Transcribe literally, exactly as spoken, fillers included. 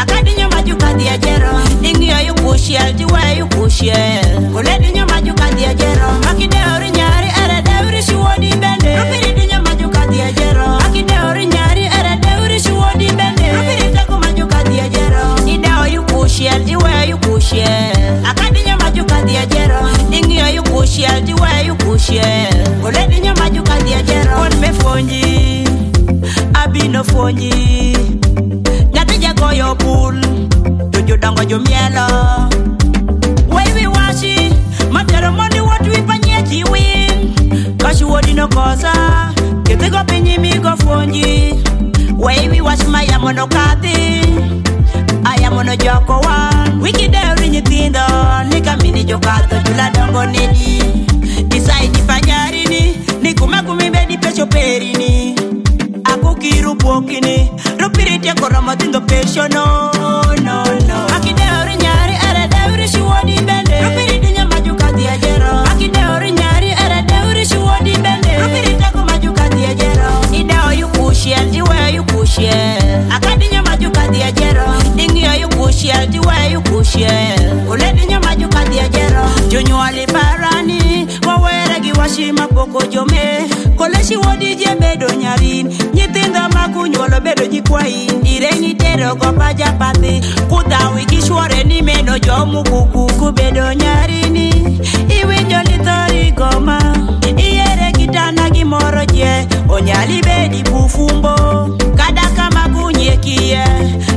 Akadinyo majuka dia jero. Ingi ayu kushel, diwa ayu kushel. Koledinyo majuka dia jero. Akide ori nyari era deuri shuodi bende. Rupiri dinyo majuka dia jero. Akide ori nyari era deuri shuodi bende. Rupiri tako majuka dia jero. Ide ayu kushel, diwa ayu kushel. Akadinyo majuka dia jero. Ingi ayu kushel, diwa ayu kushel. Koledinyo majuka dia jero. On me fonji, abino fonji. Nyatija goyo pool, jojo dango jo mielo. Way we washi, matero money what we panye chi win. Kashi wodi no kosa, kete go penyi mi go fonji. Way we wash my yamono kati, ayamono joko wan. Wiki deuri nyitindo, nika mini jokato jula dango nedi. Isaidi panyari ni, nikuma kumibedi pecho peri ni. Aku kiru pokini, rupirite korama tindo pesho no, no, no. Akide ori nyari ere deuri shuodi bende. Rupirite nya majuka dia jero. Akide ori nyari ere deuri shuodi bende. Rupirite ko majuka dia jero. Ide oyu kushel, diwe oyu kushel. Akadi nya majuka dia jero. Ingi oyu kushel, diwe oyu kushel. Uledi nya majuka dia jero. Jonyuali parani, wawere giwashima poko jome. Koleshi wodi je bedo nyarin. Nyithindo makunyuolo bedo jikwai. Irengi tero gopa japati. Kutawi kishwore ni meno jomu kuku kubedo nyarini. Iwinjo litori goma. Iere kitana gimoro je. Onyali bedi bufumbo. Kada kama kunyekie.